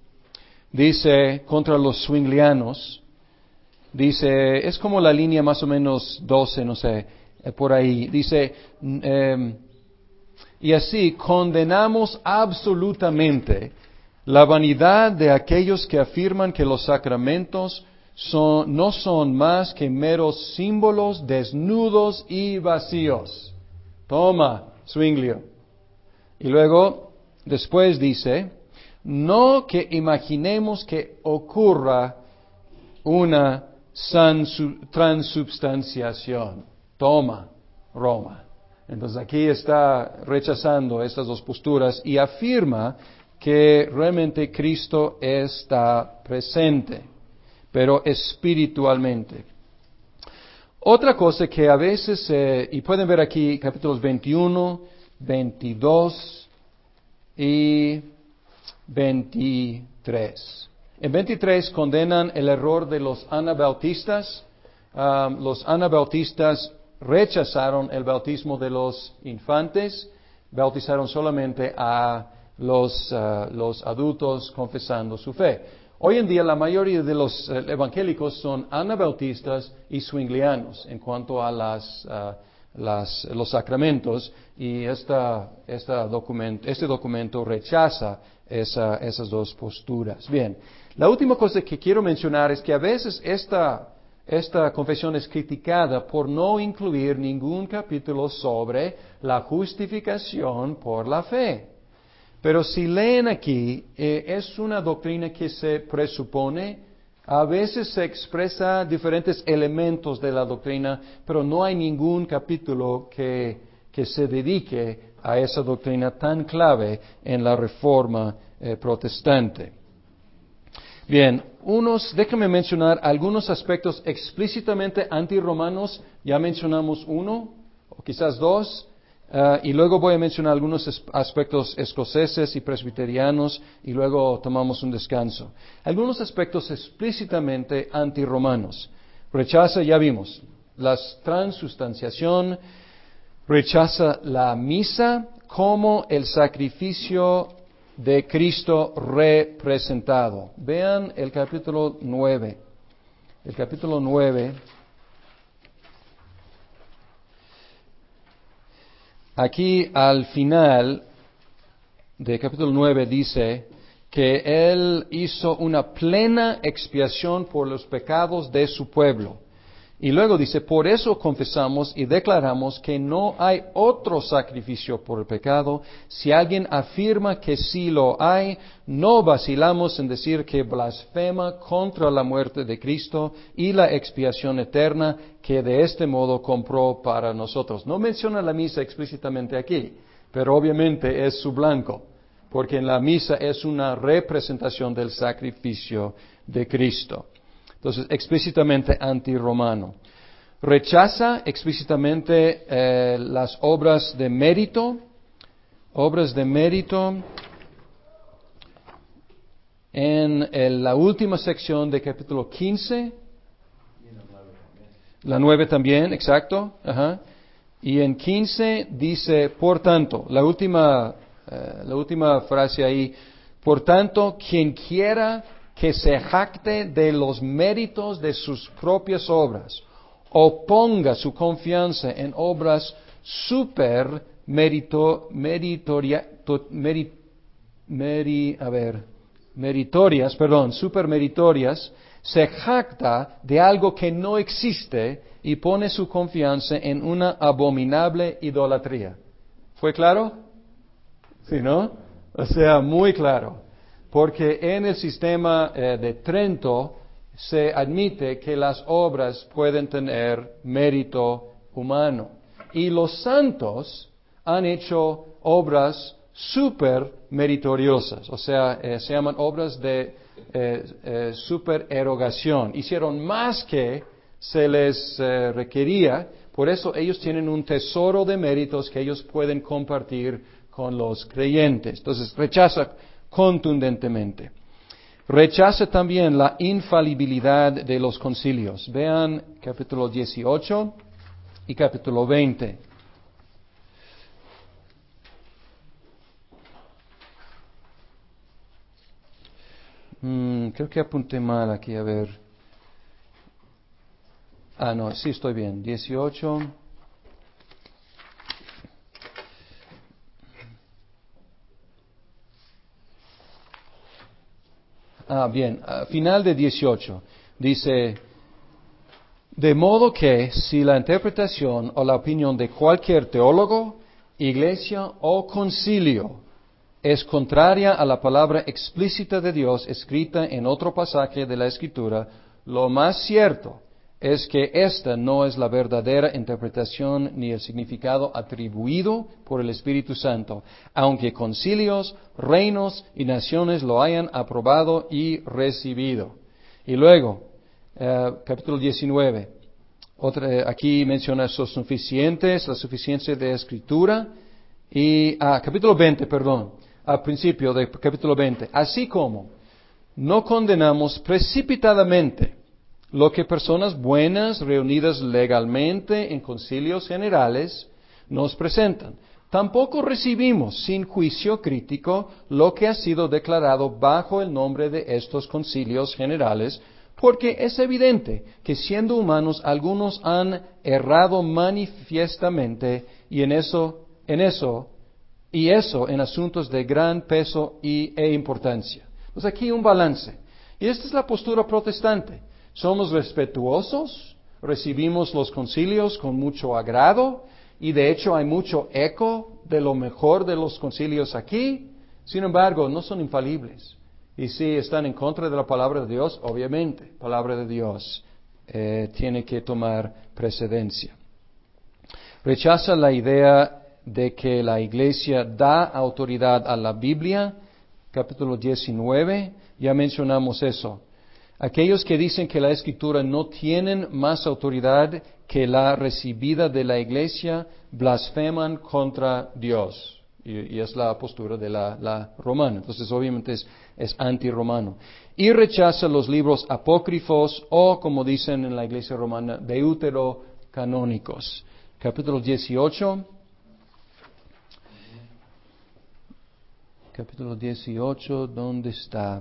A: dice contra los Zwinglianos, dice, es como la línea más o menos doce, no sé, eh, por ahí, dice, eh, y así condenamos absolutamente la vanidad de aquellos que afirman que los sacramentos Son, no son más que meros símbolos desnudos y vacíos. Toma, Zwinglio. Y luego, después dice, no que imaginemos que ocurra una sansu- transubstanciación. Toma, Roma. Entonces aquí está rechazando estas dos posturas y afirma que realmente Cristo está presente, pero espiritualmente. Otra cosa que a veces, eh, y pueden ver aquí capítulos veintiuno, veintidós y veintitrés. En veintitrés condenan el error de los anabautistas. Um, los anabautistas rechazaron el bautismo de los infantes, bautizaron solamente a los, uh, los adultos confesando su fe. Hoy en día la mayoría de los uh, evangélicos son anabautistas y zwinglianos en cuanto a las, uh, las, los sacramentos, y esta, esta documento, este documento rechaza esa, esas dos posturas. Bien, la última cosa que quiero mencionar es que a veces esta Esta confesión es criticada por no incluir ningún capítulo sobre la justificación por la fe. Pero si leen aquí, eh, es una doctrina que se presupone, a veces se expresa diferentes elementos de la doctrina, pero no hay ningún capítulo que, que se dedique a esa doctrina tan clave en la Reforma eh, protestante. Bien, unos, déjame mencionar algunos aspectos explícitamente antirromanos. Ya mencionamos uno, o quizás dos, uh, y luego voy a mencionar algunos es, aspectos escoceses y presbiterianos, y luego tomamos un descanso. Algunos aspectos explícitamente antirromanos. Rechaza, ya vimos, la transustanciación, rechaza la misa como el sacrificio de Cristo representado. Vean el capítulo nueve. El capítulo nueve. Aquí al final del capítulo nueve dice que Él hizo una plena expiación por los pecados de su pueblo. Y luego dice, por eso confesamos y declaramos que no hay otro sacrificio por el pecado. Si alguien afirma que sí lo hay, no vacilamos en decir que blasfema contra la muerte de Cristo y la expiación eterna que de este modo compró para nosotros. No menciona la misa explícitamente aquí, pero obviamente es su blanco, porque en la misa es una representación del sacrificio de Cristo. Entonces, explícitamente antirromano. Rechaza explícitamente eh, las obras de mérito, obras de mérito en el, la última sección de capítulo quince. La nueve también, exacto. Ajá. Y en quince dice, por tanto, la última, eh, la última frase ahí, por tanto, quien quiera que se jacte de los méritos de sus propias obras, o ponga su confianza en obras super merito, meritoria, to, meri, meri, a ver, meritorias, perdón, super meritorias, se jacta de algo que no existe y pone su confianza en una abominable idolatría. ¿Fue claro? ¿Sí, no? O sea, muy claro. Porque en el sistema eh, de Trento se admite que las obras pueden tener mérito humano. Y los santos han hecho obras super meritoriosas, o sea, eh, se llaman obras de eh, eh, supererogación. Hicieron más que se les eh, requería, por eso ellos tienen un tesoro de méritos que ellos pueden compartir con los creyentes. Entonces, rechaza contundentemente. Rechaza también la infalibilidad de los concilios. Vean capítulo dieciocho y capítulo veinte. Mm, creo que apunté mal aquí, a ver. Ah, no, sí estoy bien. dieciocho. Ah, bien, a final de dieciocho dice, de modo que si la interpretación o la opinión de cualquier teólogo, iglesia o concilio es contraria a la palabra explícita de Dios escrita en otro pasaje de la Escritura, lo más cierto es que esta no es la verdadera interpretación ni el significado atribuido por el Espíritu Santo, aunque concilios, reinos y naciones lo hayan aprobado y recibido. Y luego, eh, capítulo diecinueve, otra, aquí menciona sus suficientes, la suficiencia de Escritura, y, ah, capítulo veinte, perdón, al principio del capítulo veinte, así como no condenamos precipitadamente lo que personas buenas reunidas legalmente en concilios generales nos presentan. Tampoco recibimos sin juicio crítico lo que ha sido declarado bajo el nombre de estos concilios generales, porque es evidente que siendo humanos algunos han errado manifiestamente y en eso, en eso, y eso en asuntos de gran peso y, e importancia. Pues aquí un balance. Y esta es la postura protestante. Somos respetuosos, recibimos los concilios con mucho agrado, y de hecho hay mucho eco de lo mejor de los concilios aquí. Sin embargo, no son infalibles. Y si están en contra de la palabra de Dios, obviamente, la palabra de Dios eh, tiene que tomar precedencia. Rechaza la idea de que la Iglesia da autoridad a la Biblia, capítulo diecinueve, ya mencionamos eso. Aquellos que dicen que la Escritura no tienen más autoridad que la recibida de la Iglesia, blasfeman contra Dios. Y, y es la postura de la, la romana. Entonces, obviamente, es, es antirromano. Y rechaza los libros apócrifos o, como dicen en la Iglesia romana, deuterocanónicos. Capítulo dieciocho. Capítulo dieciocho, ¿dónde está?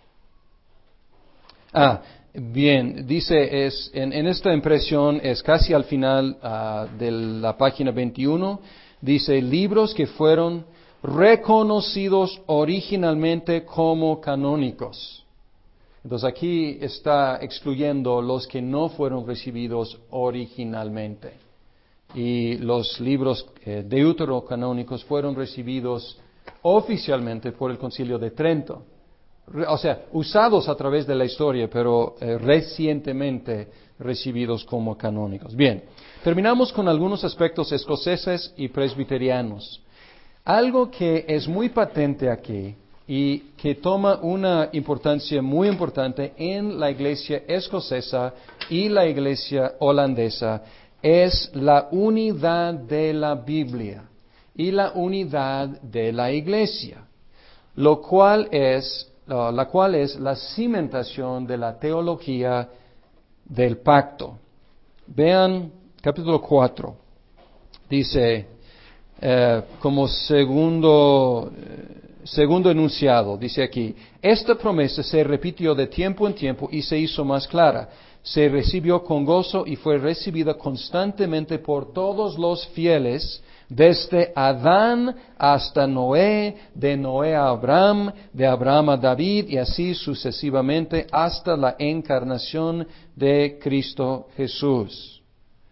A: Ah, bien, dice, es, en, en esta impresión es casi al final uh, de la página veintiuno, dice, libros que fueron reconocidos originalmente como canónicos. Entonces aquí está excluyendo los que no fueron recibidos originalmente. Y los libros eh, deuterocanónicos fueron recibidos oficialmente por el Concilio de Trento. O sea, usados a través de la historia, pero eh, recientemente recibidos como canónicos. Bien, terminamos con algunos aspectos escoceses y presbiterianos. Algo que es muy patente aquí y que toma una importancia muy importante en la iglesia escocesa y la iglesia holandesa es la unidad de la Biblia y la unidad de la iglesia, lo cual es Uh, la cual es la cimentación de la teología del pacto. Vean capítulo cuatro. Dice, eh, como segundo, eh, segundo enunciado, dice aquí, esta promesa se repitió de tiempo en tiempo y se hizo más clara. Se recibió con gozo y fue recibida constantemente por todos los fieles, desde Adán hasta Noé, de Noé a Abraham, de Abraham a David y así sucesivamente hasta la encarnación de Cristo Jesús.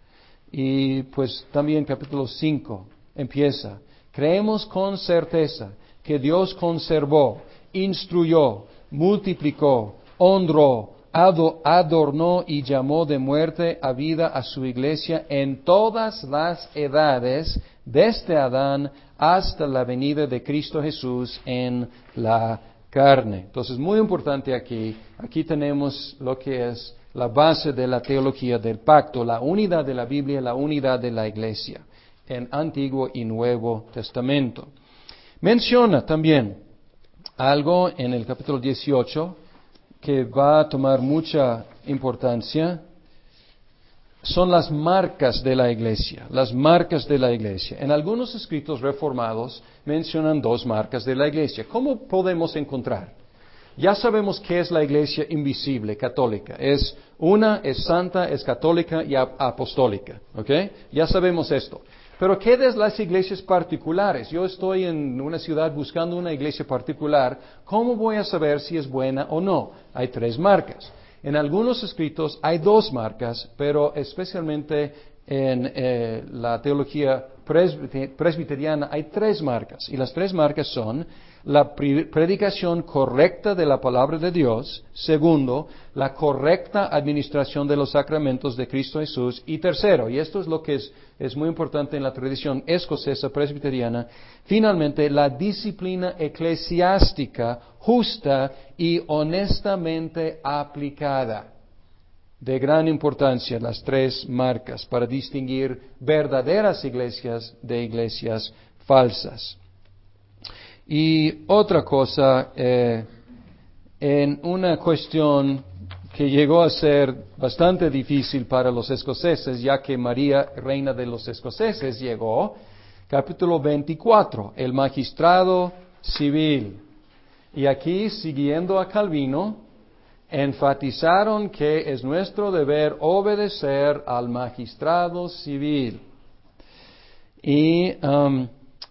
A: Y pues también capítulo cinco empieza, creemos con certeza que Dios conservó, instruyó, multiplicó, honró, adornó y llamó de muerte a vida a su iglesia en todas las edades, desde Adán hasta la venida de Cristo Jesús en la carne. Entonces, muy importante aquí, aquí tenemos lo que es la base de la teología del pacto, la unidad de la Biblia, la unidad de la iglesia, en Antiguo y Nuevo Testamento. Menciona también algo en el capítulo dieciocho, que va a tomar mucha importancia, son las marcas de la iglesia, las marcas de la iglesia. En algunos escritos reformados mencionan dos marcas de la iglesia. ¿Cómo podemos encontrar? Ya sabemos qué es la iglesia invisible, católica. Es una, es santa, es católica y apostólica. ¿Ok? Ya sabemos esto. Pero ¿qué de las iglesias particulares? Yo estoy en una ciudad buscando una iglesia particular. ¿Cómo voy a saber si es buena o no? Hay tres marcas. En algunos escritos hay dos marcas, pero especialmente en eh, la teología presbiteriana hay tres marcas, y las tres marcas son la predicación correcta de la palabra de Dios, segundo, la correcta administración de los sacramentos de Cristo Jesús, y tercero, y esto es lo que es, es muy importante en la tradición escocesa presbiteriana, finalmente, la disciplina eclesiástica justa y honestamente aplicada. De gran importancia las tres marcas para distinguir verdaderas iglesias de iglesias falsas. Y otra cosa, eh, en una cuestión que llegó a ser bastante difícil para los escoceses, ya que María, reina de los escoceses, llegó, capítulo veinticuatro, el magistrado civil. Y aquí, siguiendo a Calvino, enfatizaron que es nuestro deber obedecer al magistrado civil. Y um,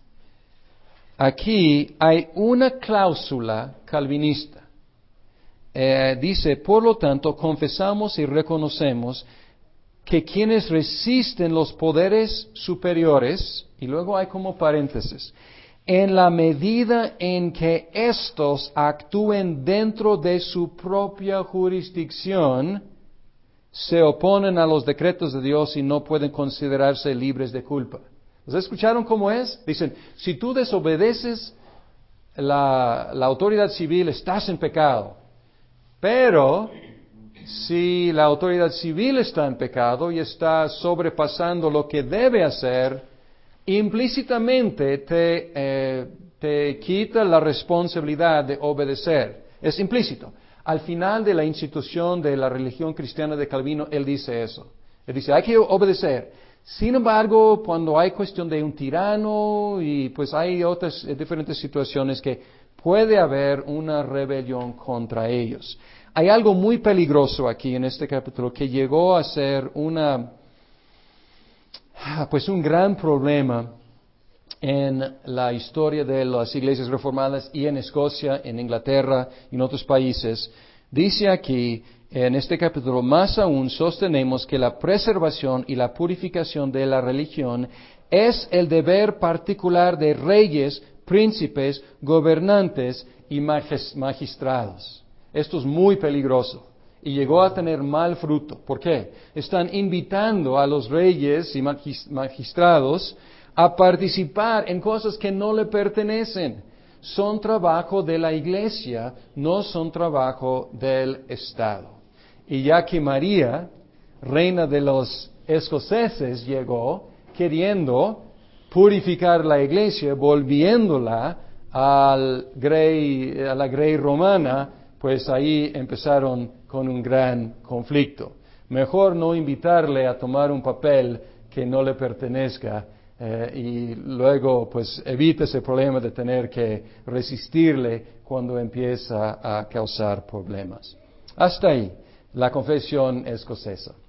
A: aquí hay una cláusula calvinista. Eh, dice, por lo tanto, confesamos y reconocemos que quienes resisten los poderes superiores, y luego hay como paréntesis, en la medida en que éstos actúen dentro de su propia jurisdicción, se oponen a los decretos de Dios y no pueden considerarse libres de culpa. ¿Ustedes escucharon cómo es? Dicen, si tú desobedeces la, la autoridad civil, estás en pecado. Pero si la autoridad civil está en pecado y está sobrepasando lo que debe hacer, implícitamente te, eh, te quita la responsabilidad de obedecer. Es implícito. Al final de la institución de la religión cristiana de Calvino, él dice eso. Él dice, hay que obedecer. Sin embargo, cuando hay cuestión de un tirano y pues hay otras eh, diferentes situaciones que puede haber una rebelión contra ellos. Hay algo muy peligroso aquí en este capítulo que llegó a ser una pues un gran problema en la historia de las iglesias reformadas y en Escocia, en Inglaterra y en otros países. Dice aquí, en este capítulo, más aún sostenemos que la preservación y la purificación de la religión es el deber particular de reyes, príncipes, gobernantes y magistrados. Esto es muy peligroso. Y llegó a tener mal fruto. ¿Por qué? Están invitando a los reyes y magistrados a participar en cosas que no le pertenecen. Son trabajo de la iglesia, no son trabajo del Estado. Y ya que María, reina de los escoceses, llegó queriendo purificar la iglesia, volviéndola al grey, a la grey romana, pues ahí empezaron con un gran conflicto. Mejor no invitarle a tomar un papel que no le pertenezca eh, y luego pues evita ese problema de tener que resistirle cuando empieza a causar problemas. Hasta ahí la confesión escocesa.